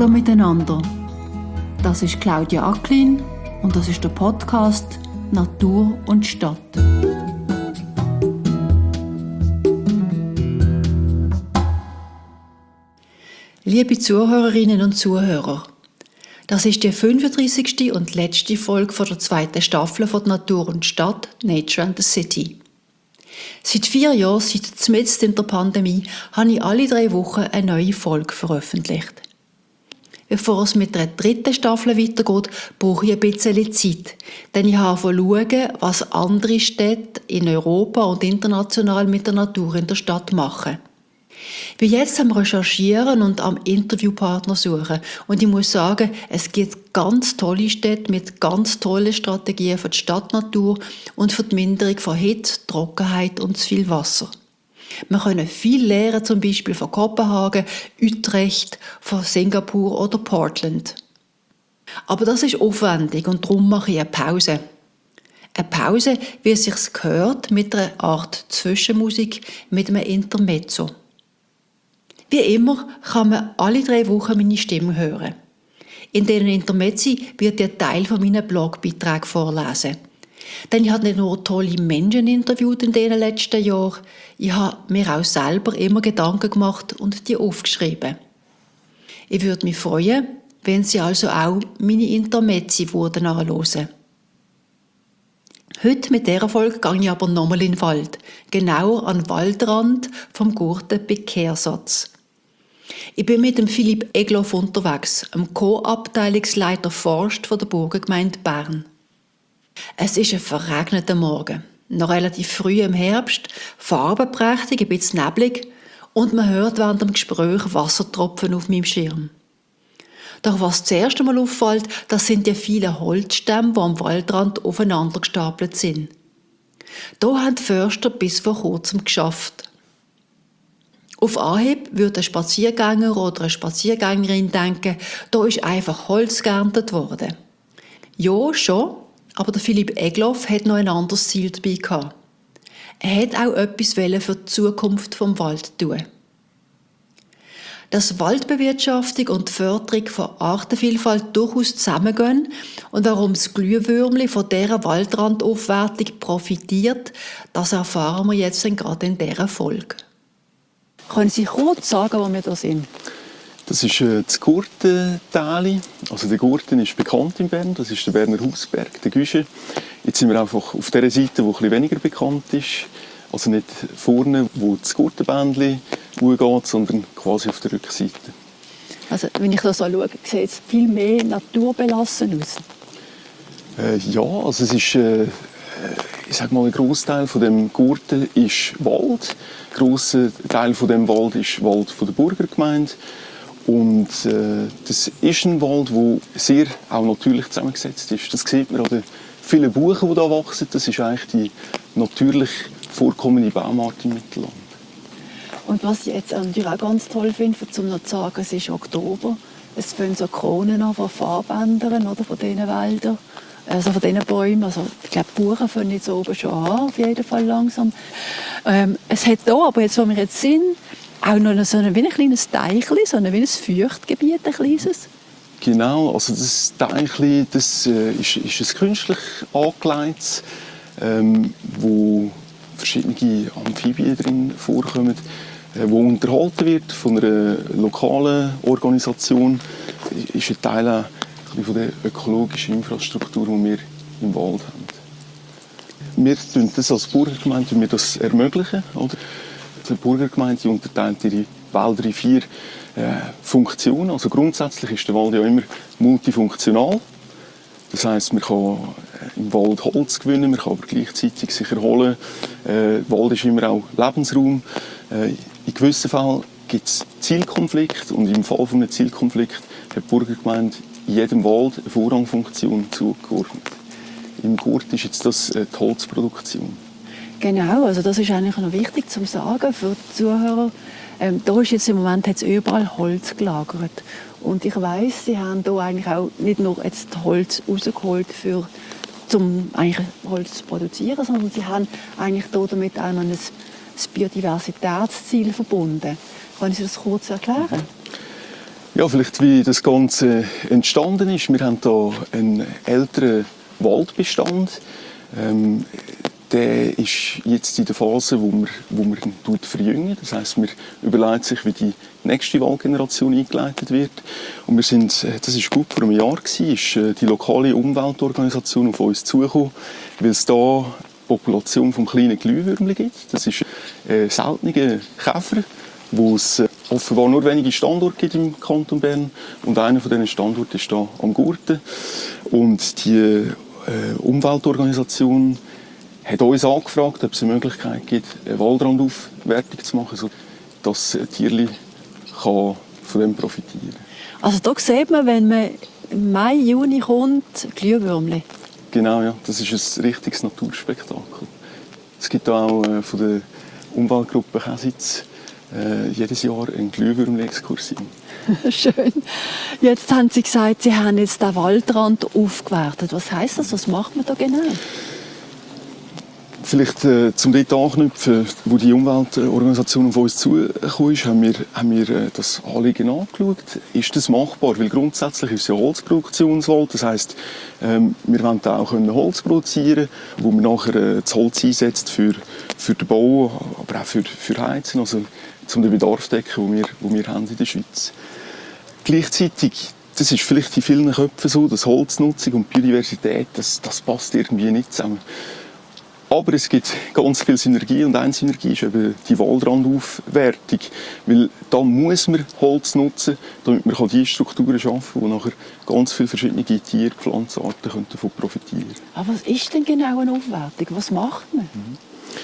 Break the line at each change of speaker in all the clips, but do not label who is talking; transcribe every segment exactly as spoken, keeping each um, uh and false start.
Hallo miteinander. Das ist Claudia Acklin und das ist der Podcast Natur und Stadt. Liebe Zuhörerinnen und Zuhörer, das ist die fünfunddreissigste und letzte Folge von der zweiten Staffel von Natur und Stadt, Nature and the City. Seit vier Jahren, seit mitten in der Pandemie, habe ich alle drei Wochen eine neue Folge veröffentlicht. Bevor es mit der dritten Staffel weitergeht, brauche ich ein bisschen Zeit, denn ich habe schauen, was andere Städte in Europa und international mit der Natur in der Stadt machen. Ich bin jetzt am Recherchieren und am Interviewpartner suchen. Und ich muss sagen, es gibt ganz tolle Städte mit ganz tollen Strategien für die Stadtnatur und für die Minderung von Hitze, Trockenheit und zu viel Wasser. Wir können viel lernen, zum Beispiel von Kopenhagen, Utrecht, von Singapur oder Portland. Aber das ist aufwendig und darum mache ich eine Pause. Eine Pause, wie es sich gehört, mit einer Art Zwischenmusik, mit einem Intermezzo. Wie immer kann man alle drei Wochen meine Stimme hören. In diesen Intermezzi wird ein Teil von meinen Blogbeiträgen vorlesen. Denn ich habe nicht nur tolle Menschen interviewt in diesen letzten Jahren, ich habe mir auch selber immer Gedanken gemacht und die aufgeschrieben. Ich würde mich freuen, wenn Sie also auch meine Intermezzi würden anhören. Heute mit dieser Folge gehe ich aber nochmal in den Wald, genauer an den Waldrand vom Gurten bei Kehrsatz. Ich bin mit dem Philipp Egloff unterwegs, dem Co-Abteilungsleiter Forst von der Burgergemeinde Bern. Es ist ein verregneter Morgen, noch relativ früh im Herbst, farbenprächtig, ein bisschen neblig und man hört während dem Gespräch Wassertropfen auf meinem Schirm. Doch was zuerst einmal auffällt, das sind die vielen Holzstämme, die am Waldrand aufeinander gestapelt sind. Da haben die Förster bis vor kurzem geschafft. Auf Anhieb würde ein Spaziergänger oder eine Spaziergängerin denken, da ist einfach Holz geerntet worden. Ja, schon, aber der Philipp Egloff hat noch ein anderes Ziel dabei gehabt. Er hat auch etwas für die Zukunft vom Wald tun. Dass Waldbewirtschaftung und die Förderung von Artenvielfalt durchaus zusammengehen und warum das Glühwürmli von dieser Waldrandaufwertung profitiert, das erfahren wir jetzt gerade in dieser Folge. Können Sie kurz sagen, wo wir da sind?
Das ist äh, das Gurtental. Also der Gurten ist bekannt in Bern. Das ist der Berner Hausberg, der Güsche. Jetzt sind wir einfach auf der Seite, die etwas weniger bekannt ist. Also nicht vorne, wo das Gurtenbändchen geht, sondern quasi auf der Rückseite.
Also wenn ich das so schaue, sieht es viel mehr naturbelassen aus.
Äh, ja, also es ist... Äh, Ich sage mal, ein Grossteil von dem Gurten ist Wald. Ein grosser Teil von dem Wald ist Wald von der Burgergemeinde. Und äh, das ist ein Wald, der sehr auch natürlich zusammengesetzt ist. Das sieht man an den vielen Buchen, die hier wachsen. Das ist eigentlich die natürlich vorkommende Baumart im Mittelland.
Und was ich jetzt natürlich auch ganz toll finde, um noch zu sagen, es ist Oktober. Es fangen so Kronen an von Farbbändern oder von diesen Wäldern. Also von diesen Bäumen, also ich glaube, die Buchen fangen jetzt oben schon an, auf jeden Fall langsam. Ähm, es hat hier, aber jetzt, wo wir jetzt sind, auch noch so ein, wie ein kleines Teichchen, so ein, wie ein Feuchtgebiet, ein kleines.
Genau, also das Teichchen, das äh, ist, ist ein künstlich angelegtes, ähm, wo verschiedene Amphibien drin vorkommen, äh, wo unterhalten wird von einer lokalen Organisation, ist ein Teil auch von der ökologischen Infrastruktur, die wir im Wald haben. Wir ermöglichen das als Burgergemeinde wir das ermöglichen. Oder? Die Burgergemeinde unterteilt ihre Wälder in vier äh, Funktionen. Also grundsätzlich ist der Wald ja immer multifunktional. Das heisst, man kann im Wald Holz gewinnen, man kann aber gleichzeitig sich erholen. Äh, der Wald ist immer auch Lebensraum. Äh, in gewissen Fällen gibt es Zielkonflikte und im Fall eines Zielkonflikts hat die Burgergemeinde in jedem Wald eine Vorrangfunktion zugeordnet. Im Gurt ist jetzt das die Holzproduktion.
Genau, also das ist eigentlich noch wichtig zu sagen für die Zuhörer. Ähm, da ist jetzt im Moment hat's überall Holz gelagert. Und ich weiss, sie haben hier eigentlich auch nicht nur jetzt Holz rausgeholt, für, um eigentlich Holz zu produzieren, sondern sie haben eigentlich damit auch noch ein, ein Biodiversitätsziel verbunden. Können Sie das kurz erklären?
Ja, vielleicht wie das Ganze entstanden ist. Wir haben hier einen älteren Waldbestand. Ähm, der ist jetzt in der Phase, wo man, wo man ihn tut verjüngen. Das heisst, man überlegt sich, wie die nächste Waldgeneration eingeleitet wird. Und wir sind, das ist gut vor einem Jahr gewesen, ist die lokale Umweltorganisation auf uns zugekommen, weil es da die Population vom kleinen Glühwürmli gibt. Das ist ein seltener Käfer, wo es offenbar nur wenige Standorte gibt im Kanton Bern. Und einer von diesen Standorten ist hier am Gurten. Und die äh, Umweltorganisation hat uns angefragt, ob es eine Möglichkeit gibt, eine Waldrandaufwertung zu machen, sodass das Tierli von dem profitieren kann.
Also da sieht man, wenn man im Mai, Juni kommt, Glühwürmli.
Genau, ja. Das ist ein richtiges Naturspektakel. Es gibt auch äh, von der Umweltgruppe Käsitz äh, jedes Jahr eine Glühwürmli-Exkursion.
Schön. Jetzt haben Sie gesagt, Sie haben jetzt den Waldrand aufgewertet. Was heisst das? Was macht man da genau?
Vielleicht äh, zum dort anknüpfen, wo die Umweltorganisation auf uns zugekommen ist, haben wir, haben wir äh, das Anliegen angeschaut. Ist das machbar? Weil grundsätzlich ist es ja Holzproduktionswald. Das heisst, ähm, wir wollen auch können Holz produzieren, wo man nachher äh, das Holz einsetzt für, für den Bau, aber auch für, für Heizen, also um den Bedarf zu decken, den wir, den wir haben in der Schweiz. Gleichzeitig, das ist vielleicht in vielen Köpfen so, dass Holznutzung und Biodiversität, das, das passt irgendwie nicht zusammen. Aber es gibt ganz viel Synergie und eine Synergie ist eben die Waldrandaufwertung. Weil da muss man Holz nutzen, damit man die Strukturen schaffen kann, wo nachher ganz viele verschiedene Tier- und Pflanzenarten davon profitieren können.
Aber was ist denn genau eine Aufwertung? Was macht man?
Mhm.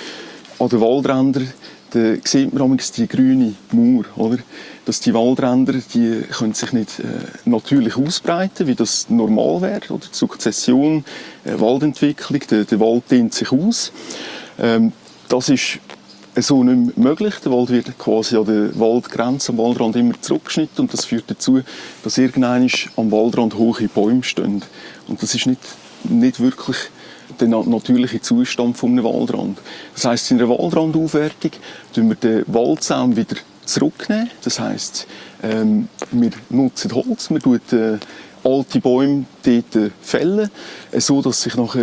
An den Wäldrändern da sieht man manchmal die grüne Mauer, oder? Dass die Waldränder, die können sich nicht äh, natürlich ausbreiten, wie das normal wäre, oder? Die Sukzession, äh, Waldentwicklung, der, der Wald dehnt sich aus. Ähm, das ist so nicht mehr möglich. Der Wald wird quasi an der Waldgrenze, am Waldrand immer zurückgeschnitten und das führt dazu, dass irgendwann am Waldrand hohe Bäume stehen. Und das ist nicht, nicht wirklich der natürliche Zustand eines Waldrand. Das heisst, in einer Waldrandaufwertung tun wir den Waldsaum wieder zurücknehmen. Das heisst, ähm, wir nutzen Holz, wir tun äh, alte Bäume dort fällen, äh, so dass sich nachher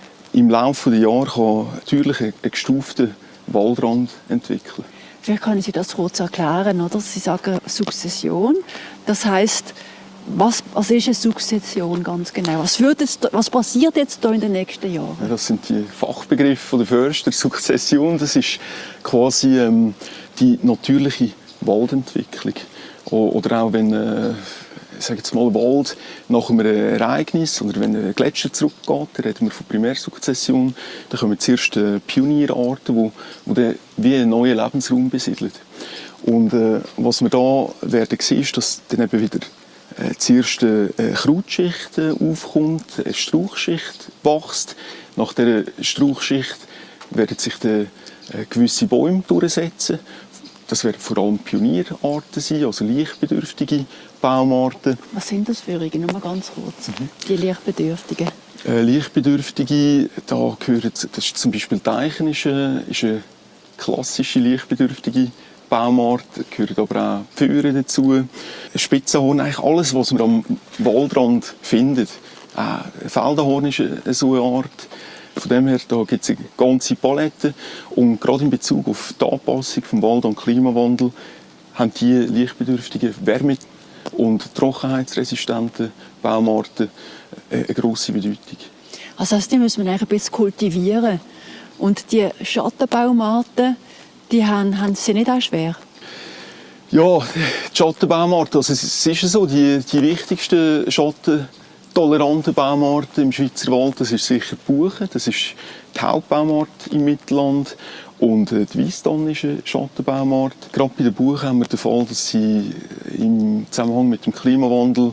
im Laufe der Jahre kann natürlich ein, ein gestufter Waldrand entwickeln.
Vielleicht können Sie das kurz erklären, oder? Sie sagen Sukzession. Das heisst, Was, was ist eine Sukzession ganz genau? Was, wird jetzt, was passiert jetzt da in den nächsten Jahren?
Ja, das sind die Fachbegriffe der Förster. Sukzession, das ist quasi ähm, die natürliche Waldentwicklung. Oder auch wenn äh, ich sage jetzt mal, Wald nach einem Ereignis oder wenn ein Gletscher zurückgeht, dann reden wir von Primärsukzession, dann kommen zuerst äh, Pionierarten, die, die wie einen neuen Lebensraum besiedeln. Und äh, was wir da werden sehen, ist, dass dann eben wieder äh, zuerst eine Krautschicht äh, aufkommt, eine Strauchschicht wächst. Nach dieser Strauchschicht werden sich dann äh, gewisse Bäume durchsetzen. Das werden vor allem Pionierarten sein, also lichtbedürftige Baumarten.
Was sind das für Irrige? Nur mal ganz kurz. Mhm. Die lichtbedürftigen.
Äh, lichtbedürftige, da gehören, das ist zum Beispiel Teichen, ist eine, ist eine klassische lichtbedürftige Baumart, da gehören aber auch Pföre dazu, Spitzenhorn, eigentlich alles, was man am Waldrand findet. Äh, Feldenhorn ist eine, so eine Art. Von dem her gibt es eine ganze Palette. Und gerade in Bezug auf die Anpassung des Wald an den Klimawandel haben die lichtbedürftigen Wärme- und trockenheitsresistenten Baumarten eine grosse Bedeutung.
Also das müssen wir eigentlich ein bisschen kultivieren. Und die Schattenbaumarten, die haben, haben sie nicht auch schwer?
Ja, die Schattenbaumarten, also es ist so, die, die wichtigsten schattentoleranten Baumarten im Schweizer Wald, das ist sicher die Buche, das ist die Hauptbaumart im Mittelland. Und die Weisstanne ist eine Schattenbaumart. Gerade bei der Buche haben wir den Fall, dass sie im Zusammenhang mit dem Klimawandel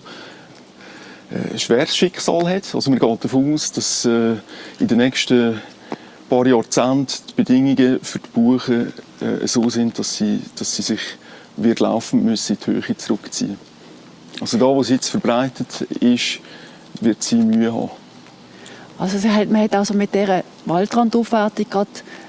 ein schweres Schicksal hat. Also man geht davon aus, dass in den nächsten paar Jahrzehnten die Bedingungen für die Buche so sind, dass sie, dass sie sich wird laufend müssen in die Höhe zurückziehen. Also da, wo sie jetzt verbreitet ist, wird sie Mühe haben.
Also man hat also mit dieser Waldrandaufwertung gerade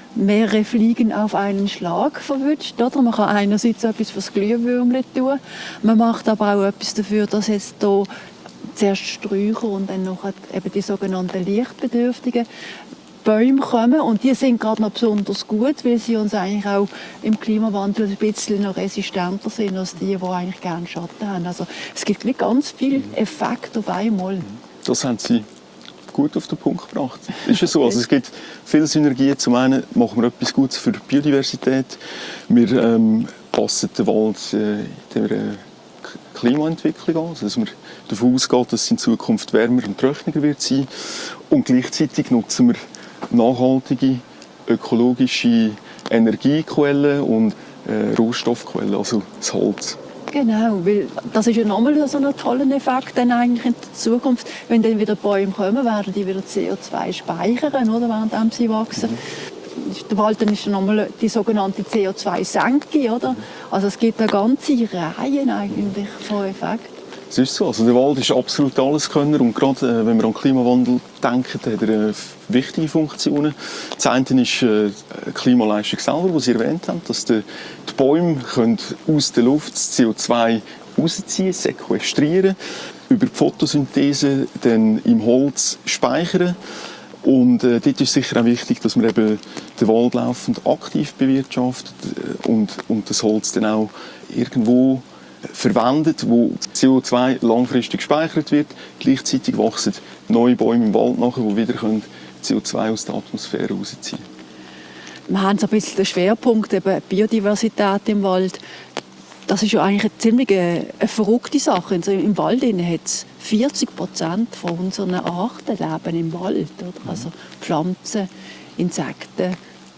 mehrere Fliegen auf einen Schlag verwünscht. Oder? Man kann einerseits etwas fürs Glühwürmchen tun, man macht aber auch etwas dafür, dass jetzt hier zuerst Sträucher und dann noch eben die sogenannten lichtbedürftigen Bäume kommen. Und die sind gerade noch besonders gut, weil sie uns eigentlich auch im Klimawandel ein bisschen noch resistenter sind als die, die eigentlich gerne Schatten haben. Also es gibt nicht ganz viele Effekte auf einmal.
Das haben Sie gut auf den Punkt gebracht. Ist es so? Also es gibt viele Synergien. Zum einen machen wir etwas Gutes für die Biodiversität. Wir ähm, passen den Wald äh, der äh, Klimaentwicklung an, also dass man davon ausgeht, dass es in Zukunft wärmer und trockener wird sein. Und gleichzeitig nutzen wir nachhaltige, ökologische Energiequellen und äh, Rohstoffquellen, also das Holz.
Genau, weil das ist ja nochmal so ein toller Effekt dann eigentlich in der Zukunft. Wenn dann wieder Bäume kommen, werden die wieder C O zwei speichern, oder, während sie wachsen. Mhm. Der Wald dann ist dann nochmal die sogenannte C O zwei Senke, oder? Also es gibt eine ganze Reihe eigentlich von Effekten.
Es ist so. Also der Wald ist absolut Alleskönner und gerade äh, wenn wir an den Klimawandel denken, hat er äh, wichtige Funktionen. Das eine ist äh, die Klimaleistung selber, die Sie erwähnt haben, dass die, die Bäume können aus der Luft das C O zwei rausziehen, sequestrieren, über die Photosynthese dann im Holz speichern. Und äh, dort ist sicher auch wichtig, dass man eben den Wald laufend aktiv bewirtschaftet äh, und, und das Holz dann auch irgendwo verwendet, wo C O zwei langfristig gespeichert wird. Gleichzeitig wachsen neue Bäume im Wald nach, die wieder C O zwei aus der Atmosphäre rausziehen können.
Wir haben so ein bisschen den Schwerpunkt eben Biodiversität im Wald. Das ist ja eigentlich eine ziemlich eine, eine verrückte Sache. Also im Wald hat es vierzig Prozent von unseren Arten leben im Wald. Oder? Also Pflanzen, Insekten,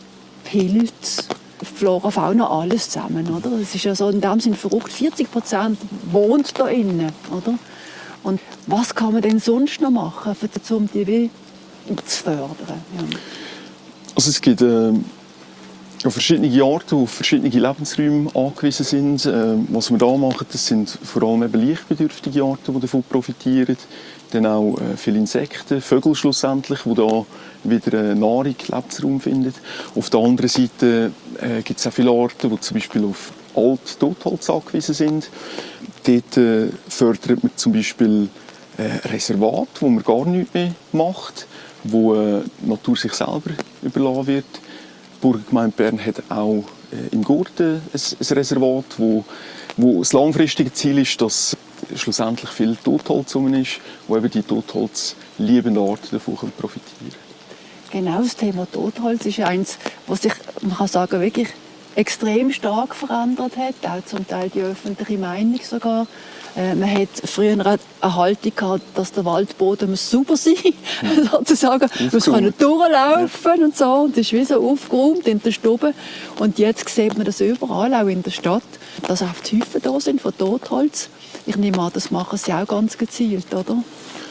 Pilze, Flora, Fauna, alles zusammen. Oder? Das ist ja so in dem Sinne verrückt. vierzig Prozent wohnt da innen. Oder? Und was kann man denn sonst noch machen, um die Will zu fördern? Ja.
Also es gibt äh, verschiedene Arten, die auf verschiedene Lebensräume angewiesen sind. Äh, was wir hier machen, das sind vor allem eben lichtbedürftige Arten, die davon profitieren. Dann auch äh, viele Insekten, Vögel schlussendlich, die da wieder äh, Nahrung, Lebensraum finden. Auf der anderen Seite äh, gibt es auch viele Arten, die zum Beispiel auf Alt-Totholz angewiesen sind. Dort äh, fördert man zum Beispiel äh, Reservat, wo man gar nichts mehr macht, wo äh, die Natur sich selber überlassen wird. Die Burgergemeinde Bern hat auch äh, im Gurten ein, ein Reservat, wo, wo das langfristige Ziel ist, dass schlussendlich viel Totholz rum ist, wo eben die totholzliebenden Arten davon profitieren können.
Genau, das Thema Totholz ist eins, was sich, man kann sagen, wirklich extrem stark verändert hat, auch zum Teil die öffentliche Meinung sogar. Äh, man hat früher eine Haltung gehabt, dass der Waldboden muss sauber sein muss, sozusagen. Man kann durchlaufen ja. und so. Und das ist wie so aufgeräumt in der Stube. Und jetzt sieht man das überall, auch in der Stadt, dass auch die Häufen da sind von Totholz. Ich nehme an, das machen sie auch ganz gezielt, oder?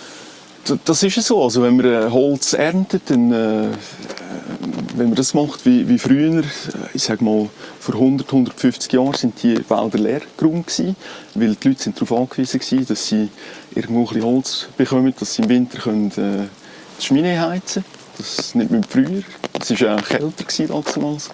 Das ist so. Also wenn man Holz erntet, dann, äh, wenn man das macht wie, wie früher, ich sage mal, vor hundert, hundertfünfzig Jahren sind die Wälder leergeräumt gewesen, weil die Leute sind darauf angewiesen waren, dass sie irgendwo ein bisschen Holz bekommen, dass sie im Winter können, äh, die Schmine heizen können. Das ist nicht mehr früher. Es war auch kälter damals.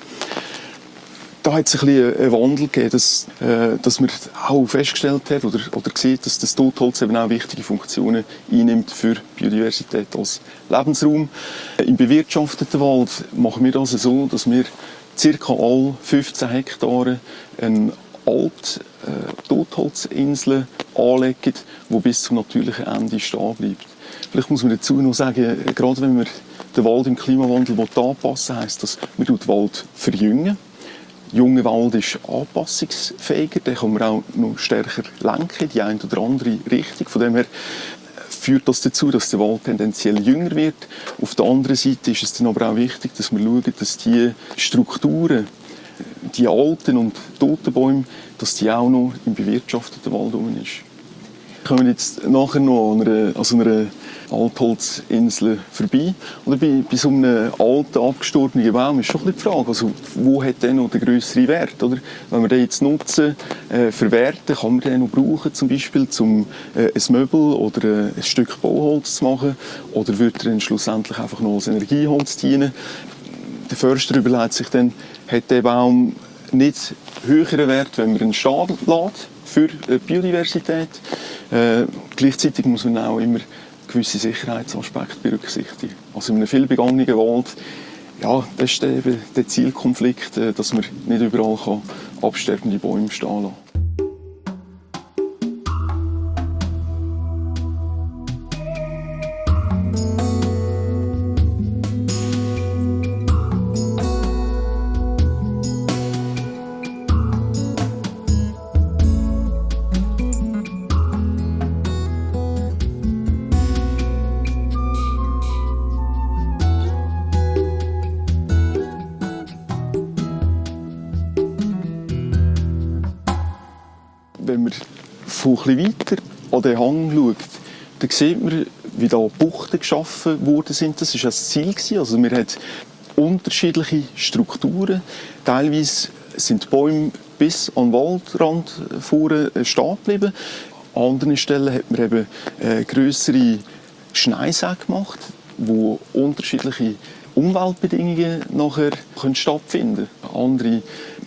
Da hat es ein bisschen einen Wandel gegeben, dass, äh, dass man auch festgestellt hat oder, oder sieht, dass das Totholz eben auch wichtige Funktionen einnimmt für Biodiversität als Lebensraum. Im bewirtschafteten Wald machen wir das so, dass wir ca. alle fünfzehn Hektare eine alte äh, Totholzinsel anlegen, die bis zum natürlichen Ende stehen bleibt. Vielleicht muss man dazu noch sagen, gerade wenn wir den Wald im Klimawandel anpassen will, heisst das, man den Wald verjüngen. Junger Wald ist anpassungsfähiger, den kann man auch noch stärker lenken in die eine oder andere Richtung. Von dem her führt das dazu, dass der Wald tendenziell jünger wird. Auf der anderen Seite ist es dann aber auch wichtig, dass wir schauen, dass die Strukturen, die alten und toten Bäume, dass die auch noch im bewirtschafteten Wald rum ist. Wir kommen jetzt nachher noch an einer, an so einer Altholzinsel vorbei. Oder bei, bei so einem alten, abgestorbenen Baum ist schon ein bisschen die Frage, also, wo hat der noch den grösseren Wert? Oder? Wenn wir den jetzt nutzen, äh, verwerten, kann man den noch brauchen, zum Beispiel, um äh, ein Möbel oder äh, ein Stück Bauholz zu machen? Oder wird er dann schlussendlich einfach noch als Energieholz dienen? der Förster überlegt sich dann, hat der Baum nicht höheren Wert, wenn man ihn stehen lässt für Biodiversität. Äh, gleichzeitig muss man auch immer gewisse Sicherheitsaspekte berücksichtigen. Also in einem viel begangenen Wald, ja, das ist eben der Zielkonflikt, dass man nicht überall kann absterbende Bäume stehen lassen. Wenn man von ein bisschen weiter an den Hang schaut, dann sieht man, wie da Buchten geschaffen worden sind. Das war das Ziel. Also man hat unterschiedliche Strukturen. Teilweise sind die Bäume bis an den Waldrand vorne stehen geblieben. An anderen Stellen hat man eben äh, grössere Schneisäge gemacht, wo unterschiedliche Umweltbedingungen nachher können stattfinden können. Andere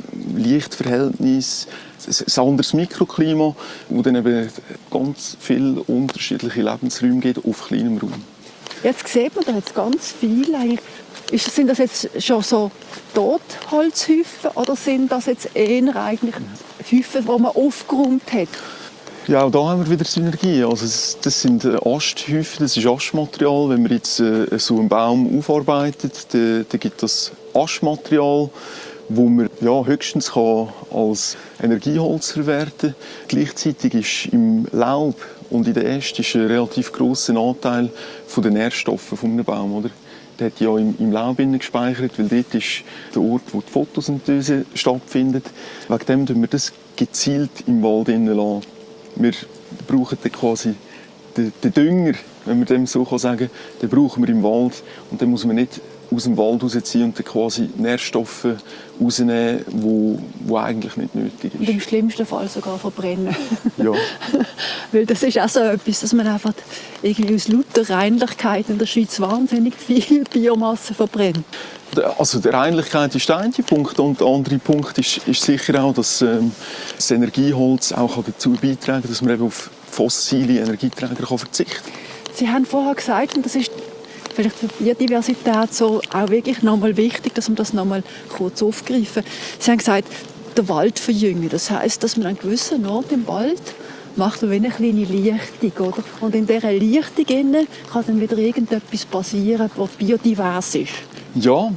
Lichtverhältnisse, ein anderes Mikroklima, wo dann eben ganz viele unterschiedliche Lebensräume gibt auf kleinem Raum.
Jetzt sieht man da jetzt ganz viel. Ist, sind das jetzt schon so Totholzhäufen oder sind das jetzt eher eigentlich Häufen, die man aufgeräumt hat?
Ja, auch da haben wir wieder Synergien. Also das sind Asthäufen, das ist Aschmaterial. Wenn man jetzt so einen Baum aufarbeitet, dann, dann gibt das Aschmaterial, wo man ja, höchstens kann als Energieholz verwerten kann. Gleichzeitig ist im Laub und in den Ästen ist ein relativ grosser Anteil der Nährstoffe von einem Baum. Oder? Der hat ja im, im Laub gespeichert, weil dort ist der Ort, wo die Photosynthese stattfindet. Wegen dem tun wir das gezielt im Wald lassen. Wir brauchen dann quasi den, den Dünger, wenn man dem so sagen kann, den brauchen wir im Wald. Und dann muss man nicht aus dem Wald rausziehen und dann quasi Nährstoffe rausnehmen, die, die eigentlich nicht nötig sind.
Und im schlimmsten Fall sogar verbrennen.
Ja.
Weil das ist auch so etwas, dass man einfach irgendwie aus lauter Reinlichkeit in der Schweiz wahnsinnig viel Biomasse verbrennt.
Also die Reinlichkeit ist der eine Punkt und der andere Punkt ist, ist sicher auch, dass ähm, das Energieholz auch dazu beitragen kann, dass man eben auf fossile Energieträger kann verzichten kann.
Sie haben vorher gesagt, und das ist vielleicht für die Biodiversität so auch wirklich nochmal wichtig, dass wir das nochmal kurz aufgreifen. Sie haben gesagt, der Wald verjüngen. Das heisst, dass man an gewissen Orten im Wald macht man wie eine kleine Lichtung, oder? Und in dieser Lichtung kann dann wieder irgendetwas passieren, das biodivers ist.
Ja,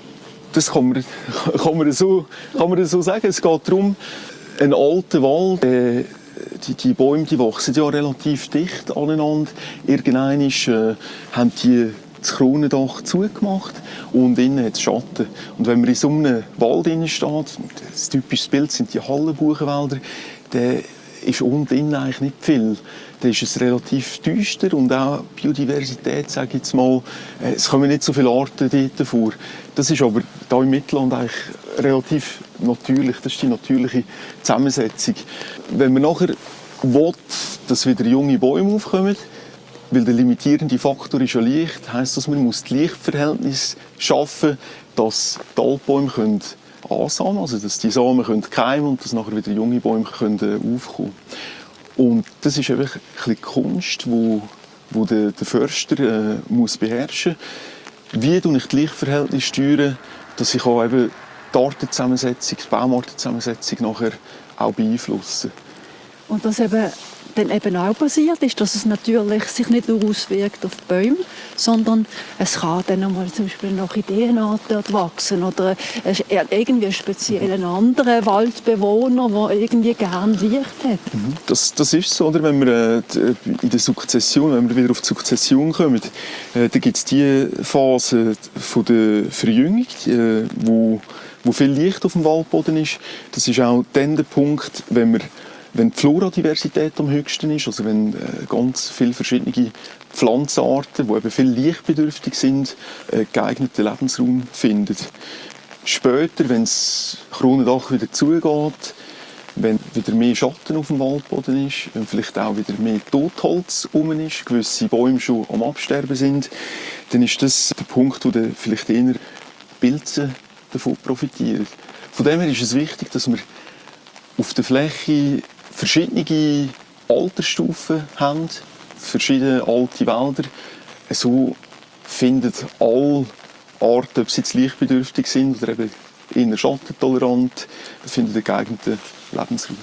das kann man, kann man, so, kann man so sagen. Es geht darum, ein alter Wald, äh, die, die Bäume die wachsen ja relativ dicht aneinander. Irgendwann ist, äh, haben die das Kronendach zugemacht und innen hat es Schatten. Und wenn man in so einem Wald steht, das typische Bild sind die Hallenbuchenwälder, dann ist unten innen eigentlich nicht viel. Dann ist es relativ düster und auch Biodiversität, sage ich jetzt mal, es kommen nicht so viele Arten dort vor. Das ist aber hier im Mittelland eigentlich relativ natürlich, das ist die natürliche Zusammensetzung. Wenn man nachher will, dass wieder junge Bäume aufkommen, weil der limitierende Faktor ist ja Licht, heisst das, man muss das Lichtverhältnis schaffen, dass die Altbäume können ansamen, also dass die Samen können keimen und dass nachher wieder junge Bäume können aufkommen. Und das ist einfach ein bisschen Kunst, wo, wo der, der Förster äh, muss beherrschen muss. Wie steuere ich das Lichtverhältnis steuern, dass ich auch eben die Artenzusammensetzung, die Baumartenzusammensetzung nachher auch beeinflussen.
Und das eben dann eben auch passiert ist, dass es natürlich sich nicht nur auswirkt auf die Bäume, sondern es kann dann einmal zum Beispiel eine Orchideenart dort wachsen oder irgendwie einen speziellen anderen Waldbewohner, der irgendwie gerne Licht hat.
Das, das ist so, oder? Wenn wir äh, in der Sukzession, wenn wir wieder auf die Sukzession kommen, äh, da gibt es die Phase von der Verjüngung, äh, wo, wo viel Licht auf dem Waldboden ist. Das ist auch dann der Punkt, wenn wir Wenn die Floradiversität am höchsten ist, also wenn äh, ganz viele verschiedene Pflanzenarten, die eben viel lichtbedürftig sind, äh, geeigneten Lebensraum finden. Später, wenn das Kronendach wieder zugeht, wenn wieder mehr Schatten auf dem Waldboden ist, wenn vielleicht auch wieder mehr Totholz herum ist, gewisse Bäume schon am Absterben sind, dann ist das der Punkt, wo dann vielleicht eher Pilze davon profitieren. Von dem her ist es wichtig, dass wir auf der Fläche verschiedene Altersstufen haben, verschiedene alte Wälder. So finden alle Arten, ob sie jetzt lichtbedürftig sind oder eben eher schattentolerant, finden einen geeigneten Lebensraum.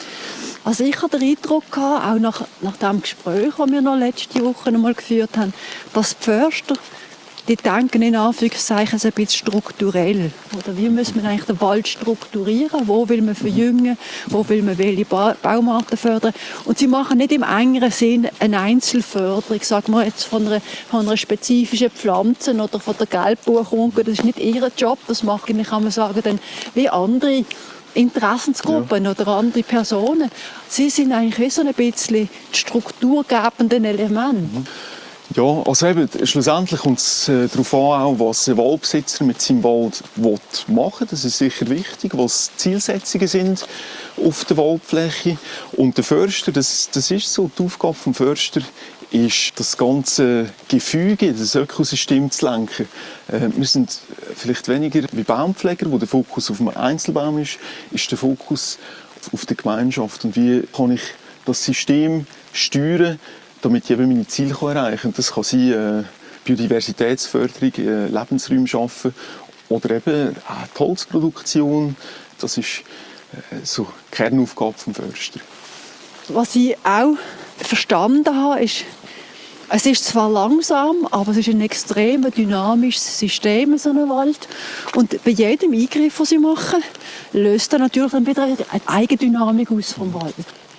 Also ich hatte den Eindruck gehabt, auch nach, nach dem Gespräch, das wir noch letzte Woche einmal geführt haben, dass die Förster, die denken in Anführungszeichen ein bisschen strukturell. Oder wie muss man eigentlich den Wald strukturieren? Wo will man verjüngen? Wo will man welche ba- Baumarten fördern? Und sie machen nicht im engeren Sinn eine Einzelförderung, sagen wir jetzt von einer, von einer spezifischen Pflanze oder von der Gelbbuchrunke. Das ist nicht ihr Job. Das machen, kann man sagen, dann wie andere Interessensgruppen ja. oder andere Personen. Sie sind eigentlich wie so ein bisschen die strukturgebenden Elemente. Mhm.
Ja, also eben, schlussendlich kommt es äh, darauf an, auch, was ein Waldbesitzer mit seinem Wald will machen. Das ist sicher wichtig, was die Zielsetzungen sind auf der Waldfläche. Und der Förster, das, das ist so, die Aufgabe des Förster ist, das ganze Gefüge, das Ökosystem zu lenken. Äh, wir sind vielleicht weniger wie Baumpfleger, wo der Fokus auf einem Einzelbaum ist, ist der Fokus auf der Gemeinschaft. Und wie kann ich das System steuern, damit ich eben meine Ziele erreichen kann. Das kann sein, äh, Biodiversitätsförderung, äh, Lebensräume schaffen oder eben auch die Holzproduktion. Das ist äh, so die Kernaufgabe des Försters.
Was ich auch verstanden habe, ist, es ist zwar langsam, aber es ist ein extrem dynamisches System, so ein Wald. Und bei jedem Eingriff, den sie machen, löst er natürlich dann wieder eine Eigendynamik aus vom Wald.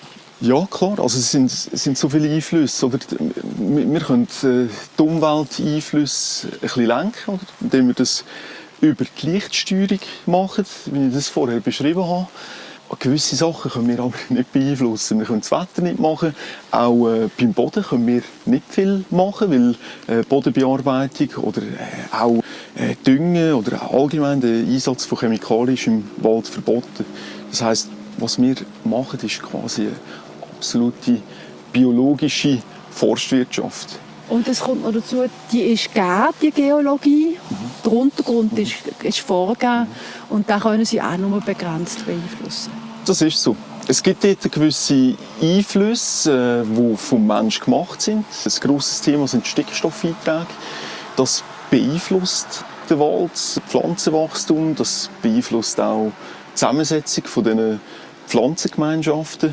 Ja, klar. Also es sind, es sind so viele Einflüsse. Oder wir, wir können die Umwelteinflüsse ein bisschen lenken, oder? Indem wir das über die Lichtsteuerung machen, wie ich das vorher beschrieben habe. Gewisse Sachen können wir aber nicht beeinflussen. Wir können das Wetter nicht machen. Auch äh, beim Boden können wir nicht viel machen, weil äh, Bodenbearbeitung oder äh, auch äh, Düngen oder allgemein der Einsatz von Chemikalien ist im Wald verboten. Das heisst, was wir machen, ist quasi eine absolute biologische Forstwirtschaft.
Und es kommt noch dazu, die ist gegeben, die Geologie. Mhm. Der Untergrund mhm. ist, ist vorgegeben. Mhm. Und da können sie auch nur begrenzt beeinflussen.
Das ist so. Es gibt dort gewisse Einflüsse, die vom Menschen gemacht sind. Ein grosses Thema sind Stickstoffeinträge. Das beeinflusst den Wald, das Pflanzenwachstum. Das beeinflusst auch die Zusammensetzung dieser Pflanzengemeinschaften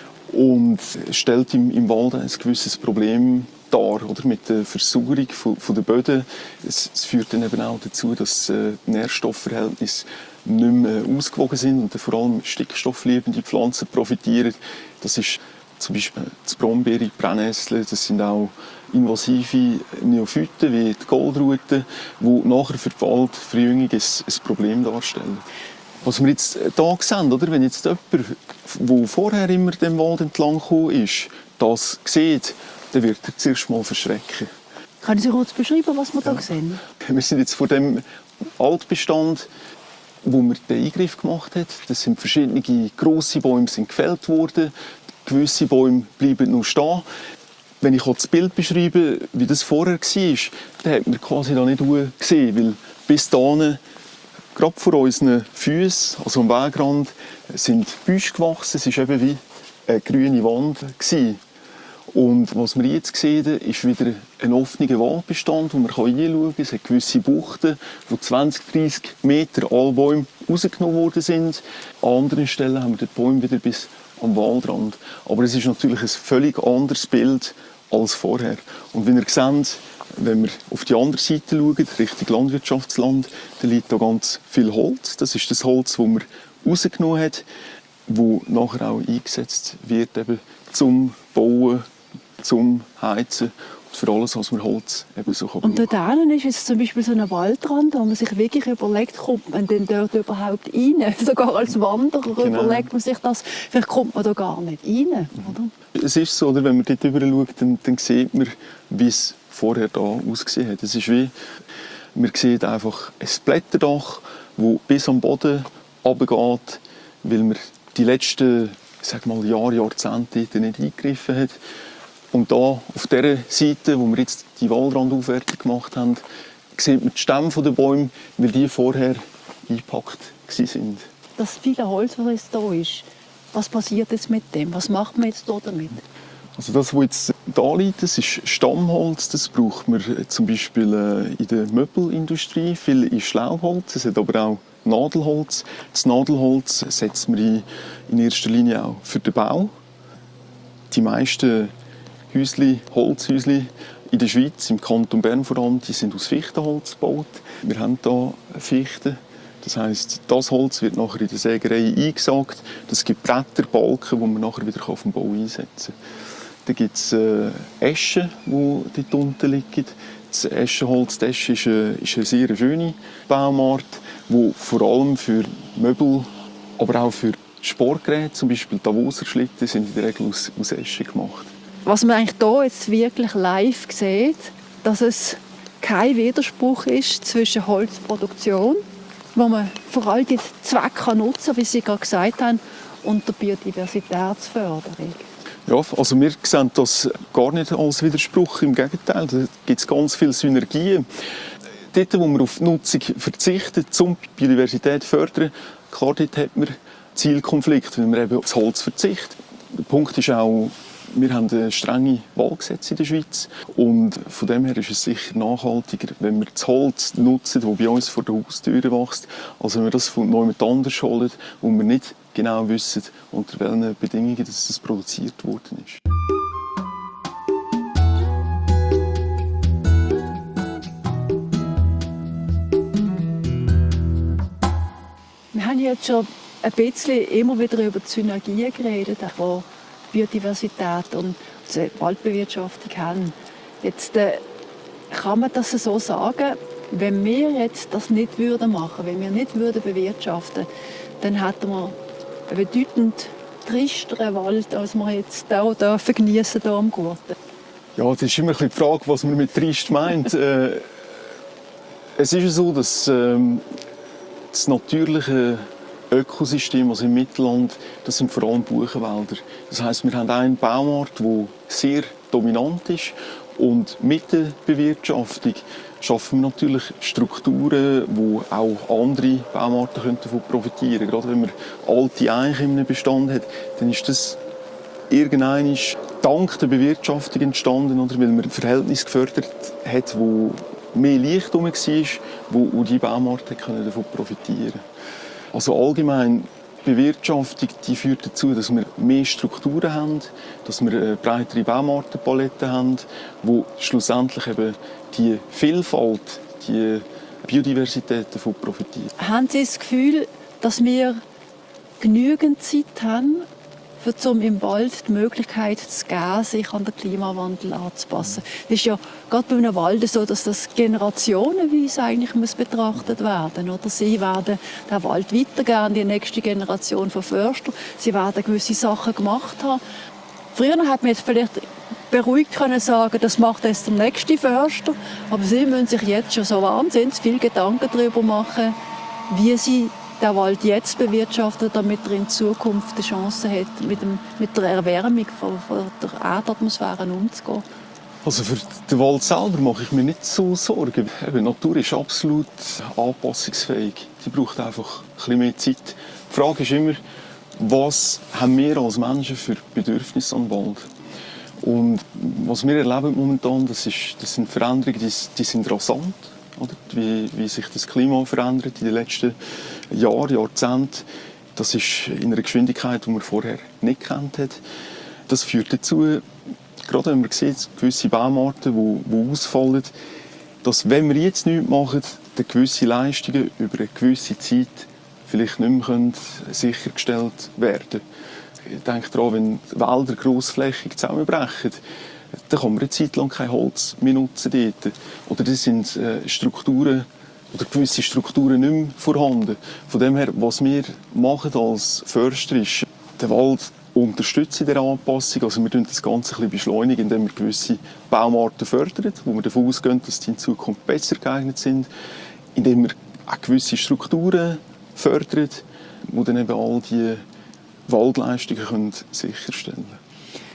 und stellt im, im Wald ein gewisses Problem dar, oder, mit der Versauerung von, von der Böden. Es, es führt dann eben auch dazu, dass äh, die Nährstoffverhältnisse nicht mehr ausgewogen sind und vor allem stickstoffliebende Pflanzen profitieren. Das ist zum Beispiel die Brombeere, die Brennnessel, das sind auch invasive Neophyten wie die Goldrute, die nachher für die Waldverjüngung ein, ein Problem darstellen. Was wir jetzt hier sehen, oder? Wenn jetzt jemand, der vorher immer dem Wald entlang gekommen ist, das sieht, dann wird er zuerst mal verschrecken.
Können Sie kurz beschreiben, was wir
ja.
hier sehen?
Wir sind jetzt vor dem Altbestand, wo man den Eingriff gemacht hat. Das sind verschiedene grosse Bäume sind gefällt worden. Gewisse Bäume bleiben noch stehen. Wenn ich das Bild beschreibe, wie das vorher war, dann hat man quasi da nicht gesehen, weil bis dahin gerade vor unseren Füßen, also am Wegrand, sind Büsche gewachsen. Es war eben wie eine grüne Wand. Und was wir jetzt sehen, ist wieder ein offener Waldbestand, wo man reinschauen kann. Es hat gewisse Buchten, wo zwanzig, dreissig Meter alle Bäume rausgenommen worden sind. An anderen Stellen haben wir die Bäume wieder bis am Waldrand. Aber es ist natürlich ein völlig anderes Bild als vorher. Und wie ihr seht, wenn wir auf die andere Seite schauen, Richtung Landwirtschaftsland, dann liegt da ganz viel Holz. Das ist das Holz, das man rausgenommen hat, das nachher auch eingesetzt wird, eben zum Bauen, zum Heizen und für alles, was man Holz eben so brauchen kann.
Und dort hinten ist jetzt zum Beispiel so ein Waldrand, wo man sich wirklich überlegt, kommt man denn dort überhaupt rein? Sogar als Wanderer genau. überlegt man sich das, vielleicht kommt man da gar nicht rein. Oder?
Es ist so, oder, wenn man dort rüber schaut, dann, dann sieht man, wie es vorher da ausgesehen hat. Es ist wie, man sieht einfach ein Blätterdach, das bis am Boden runtergeht, weil man die letzten ich sag mal, Jahre, Jahrzehnte nicht eingegriffen hat. Und da auf dieser Seite, wo wir jetzt die Waldrandaufwertung gemacht haben, sieht man die Stämme der Bäume, weil die vorher eingepackt waren.
Das viele Holz, das jetzt da ist, was passiert jetzt mit dem? Was macht man jetzt da damit?
Also das, was jetzt da liegt, das ist Stammholz. Das braucht man zum Beispiel in der Möbelindustrie. Viel ist Laubholz, es hat aber auch Nadelholz. Das Nadelholz setzt man in, in erster Linie auch für den Bau. Die meisten Häusli, Holzhäusli in der Schweiz, im Kanton Bern vor allem, die sind aus Fichtenholz gebaut. Wir haben hier Fichten. Das heisst, das Holz wird nachher in der Sägerei eingesagt. Das gibt Bretter, Balken, die man nachher wieder auf dem Bau einsetzen kann. Dann gibt es äh, Eschen, die dort unten liegen. Das Eschenholz, das Esche ist eine, ist eine sehr schöne Baumart, die vor allem für Möbel, aber auch für Sportgeräte, zum Beispiel Davoser Schlitten, sind in der Regel aus, aus Esche gemacht.
Was man eigentlich hier jetzt wirklich live sieht, dass es kein Widerspruch ist zwischen Holzproduktion, wo man vor allem die Zwecke nutzen kann, wie Sie gerade gesagt haben, und der Biodiversitätsförderung.
Ja, also wir sehen das gar nicht als Widerspruch, im Gegenteil, da gibt es ganz viele Synergien. Dort, wo man auf die Nutzung verzichtet, um die Biodiversität zu fördern, klar, dort hat man Zielkonflikte, weil man eben auf das Holz verzichtet. Der Punkt ist auch, wir haben strenge Waldgesetze in der Schweiz und von dem her ist es sicher nachhaltiger, wenn wir das Holz nutzen, das bei uns vor der Haustür wächst, als wenn wir das von jemand anders holen, wo wir nicht genau wissen, unter welchen Bedingungen das produziert worden ist.
Wir haben jetzt schon ein bisschen immer wieder über die Synergien geredet, die Biodiversität und die Waldbewirtschaftung haben. Jetzt äh, kann man das so sagen, wenn wir jetzt das nicht würden machen, wenn wir nicht würden bewirtschaften, dann hätten wir einen bedeutend tristeren Wald, als wir jetzt auch dürfen geniessen hier am Gurten.
Ja, das ist immer ein bisschen die Frage, was man mit trist meint. äh, es ist so, dass ähm, das natürliche Ökosystem, also im Mittelland, das sind vor allem Buchenwälder. Das heisst, wir haben einen Baumart, der sehr dominant ist. Und mit der Bewirtschaftung schaffen wir natürlich Strukturen, wo auch andere Baumarten davon profitieren können. Gerade wenn man alte Eichen in einem Bestand hat, dann ist das irgendwann dank der Bewirtschaftung entstanden, oder weil man ein Verhältnis gefördert hat, wo mehr Licht herum war, wo die Baumarten davon profitieren können. Also allgemein, die Bewirtschaftung die führt dazu, dass wir mehr Strukturen haben, dass wir eine breitere Baumartenpalette haben, wo schlussendlich eben die Vielfalt, die Biodiversität davon profitiert.
Haben Sie das Gefühl, dass wir genügend Zeit haben, um im Wald die Möglichkeit zu geben, sich an den Klimawandel anzupassen? Es ist ja gerade bei einem Wald so, dass das generationenweise eigentlich muss betrachtet werden muss. Sie werden den Wald weitergeben an die nächste Generation von Förstern. Sie werden gewisse Sachen gemacht haben. Früher hat man jetzt vielleicht beruhigt können sagen, das macht jetzt der nächste Förster. Aber Sie müssen sich jetzt schon so wahnsinnig viele Gedanken darüber machen, wie Sie den Wald jetzt bewirtschaften, damit er in Zukunft die Chance hat, mit, dem, mit der Erwärmung von, von der Erdatmosphäre umzugehen.
Also für den Wald selber mache ich mir nicht so Sorgen. Die Natur ist absolut anpassungsfähig. Die braucht einfach ein bisschen mehr Zeit. Die Frage ist immer, was haben wir als Menschen für Bedürfnisse an den Wald? Und was wir erleben momentan, das, ist, das sind Veränderungen, die, die sind rasant. Oder? Wie, wie sich das Klima verändert in den letzten Jahren, Jahrzehnten. Das ist in einer Geschwindigkeit, die man vorher nicht gekannt hat. Das führt dazu, gerade wenn man sieht, gewisse Baumarten, die, die ausfallen, dass, wenn wir jetzt nichts machen, dann gewisse Leistungen über eine gewisse Zeit vielleicht nicht mehr sichergestellt werden können. Ich denke daran, wenn Wälder grossflächig zusammenbrechen, dann kann man eine Zeit lang kein Holz mehr nutzen dort. Oder das sind äh, Strukturen oder gewisse Strukturen nicht mehr vorhanden. Von dem her, was wir machen als Förster ist, den Wald unterstützen in der Anpassung. Also wir beschleunigen das Ganze ein bisschen beschleunigen, indem wir gewisse Baumarten fördern, wo wir davon ausgehen, dass die in Zukunft besser geeignet sind, indem wir auch gewisse Strukturen fördern, die dann eben all die Waldleistungen können sicherstellen können.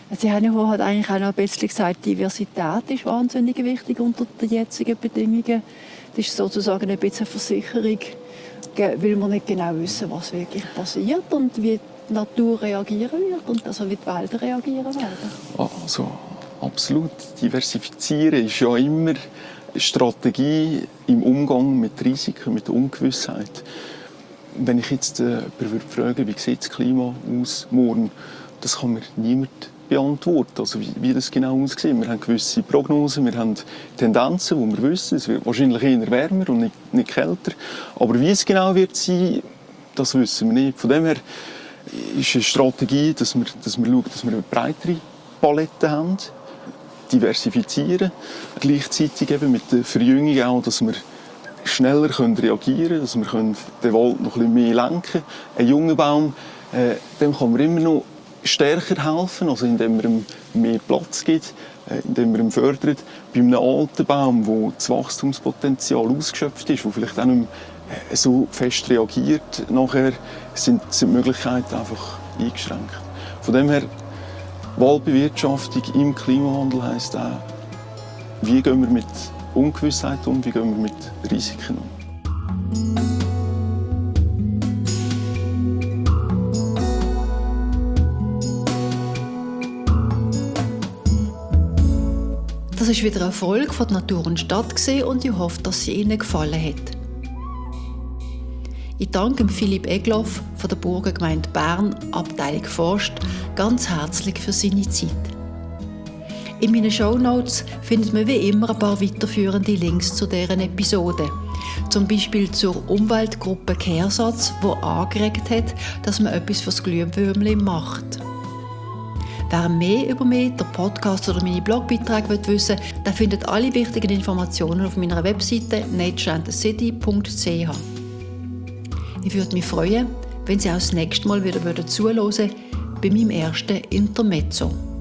Sie haben ja halt eigentlich auch noch ein bisschen gesagt, Diversität ist wahnsinnig wichtig unter den jetzigen Bedingungen. Das ist sozusagen ein bisschen eine Versicherung, weil wir nicht genau wissen, was wirklich passiert und wie die Natur reagieren wird und also wie die Wälder reagieren werden.
Also absolut. Diversifizieren ist ja immer eine Strategie im Umgang mit Risiken, mit Ungewissheit. Wenn ich jetzt äh, jemanden frage, wie sieht das Klima aus morgen, das kann mir niemand beantworten, also wie, wie das genau aussieht. Wir haben gewisse Prognosen, wir haben Tendenzen, die wir wissen, es wird wahrscheinlich eher wärmer und nicht, nicht kälter. Aber wie es genau wird sein, das wissen wir nicht. Von dem her ist eine Strategie, dass wir, dass wir schauen, dass wir eine breitere Palette haben, diversifizieren, gleichzeitig eben mit der Verjüngung auch, dass wir schneller können reagieren können, dass wir können den Wald noch ein bisschen mehr lenken können. Ein junger Baum, äh, dem kann man immer noch stärker helfen, also indem man ihm mehr Platz gibt, äh, indem man ihn fördert. Bei einem alten Baum, wo das Wachstumspotenzial ausgeschöpft ist, wo vielleicht auch nicht mehr äh, so fest reagiert, nachher sind, sind die Möglichkeiten einfach eingeschränkt. Von dem her, Waldbewirtschaftung im Klimawandel heisst auch, wie gehen wir mit Ungewissheit um, wie gehen wir mit Risiken um.
Das war wieder eine Folge von «Natur und Stadt» und ich hoffe, dass sie Ihnen gefallen hat. Ich danke Philipp Egloff von der Burgergemeinde Bern, Abteilung Forst, ganz herzlich für seine Zeit. In meinen Shownotes findet man wie immer ein paar weiterführende Links zu deren Episode. Zum Beispiel zur Umweltgruppe Kehrsatz, die angeregt hat, dass man etwas fürs Glühwürmli macht. Wer mehr über mich, den Podcast oder meine Blogbeiträge wissen will, der findet alle wichtigen Informationen auf meiner Webseite nature and the city punkt c h. Ich würde mich freuen, wenn Sie auch das nächste Mal wieder zuhören bei meinem ersten Intermezzo.